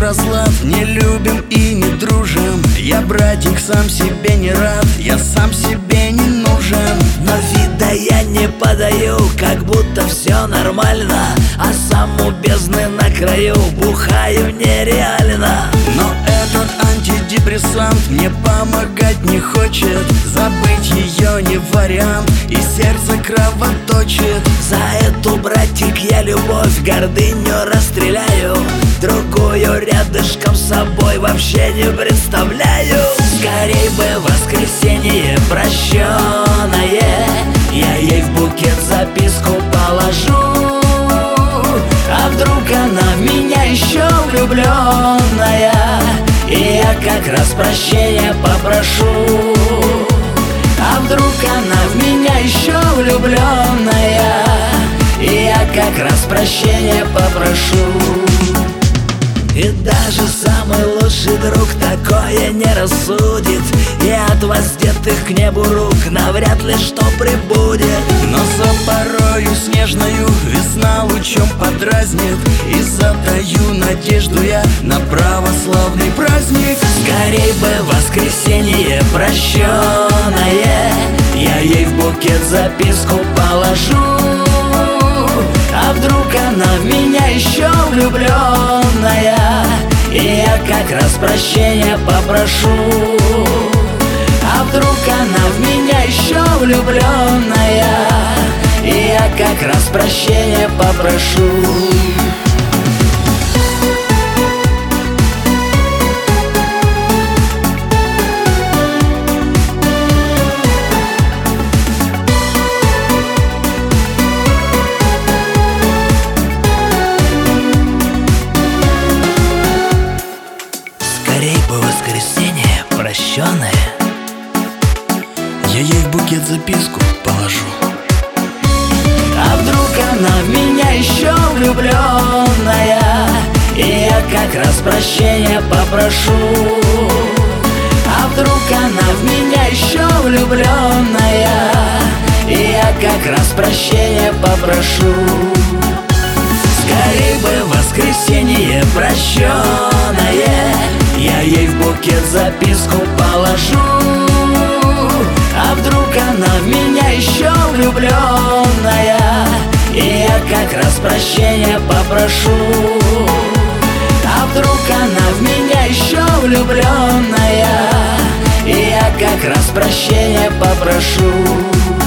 разлад, не любим и не дружим. Я, братик, сам себе не рад, я сам себе не нужен. Но вида я не подаю, как будто все нормально, а сам у бездны на краю, бухаю нереально. Но этот антидепрессант мне помогать не хочет. Забыть ее не вариант, и сердце кровоточит. За эту, братик, я любовь, гордыню расстреляю. Другую рядышком с собой вообще не представляю. Скорей бы воскресенье прощенное, я ей в букет записку положу. А вдруг она в меня еще влюбленная, и я как раз прощения попрошу. А вдруг она в меня еще влюбленная, и я как раз прощения попрошу. И даже самый лучший друг такое не рассудит, и от воздетых к небу рук навряд ли что прибудет. Но за порою снежною весна лучом подразнит, и затаю надежду я на православный праздник. Скорей бы воскресенье прощенное, я ей в букет записку положу. А вдруг она в меня еще влюбленная, и я как раз прощения попрошу. А вдруг она в меня еще влюбленная, и я как раз прощения попрошу. Скорей бы воскресенье прощенное, я ей в букет записку положу. А вдруг она в меня еще влюбленная, и я как раз прощения попрошу. А вдруг она в меня еще влюбленная, и я как раз прощения попрошу. Скорей бы воскресенье прощенное, я ей в букет записку положу. А вдруг она в меня еще влюбленная, и я как раз прощения попрошу. А вдруг она в меня еще влюбленная, и я как раз прощения попрошу.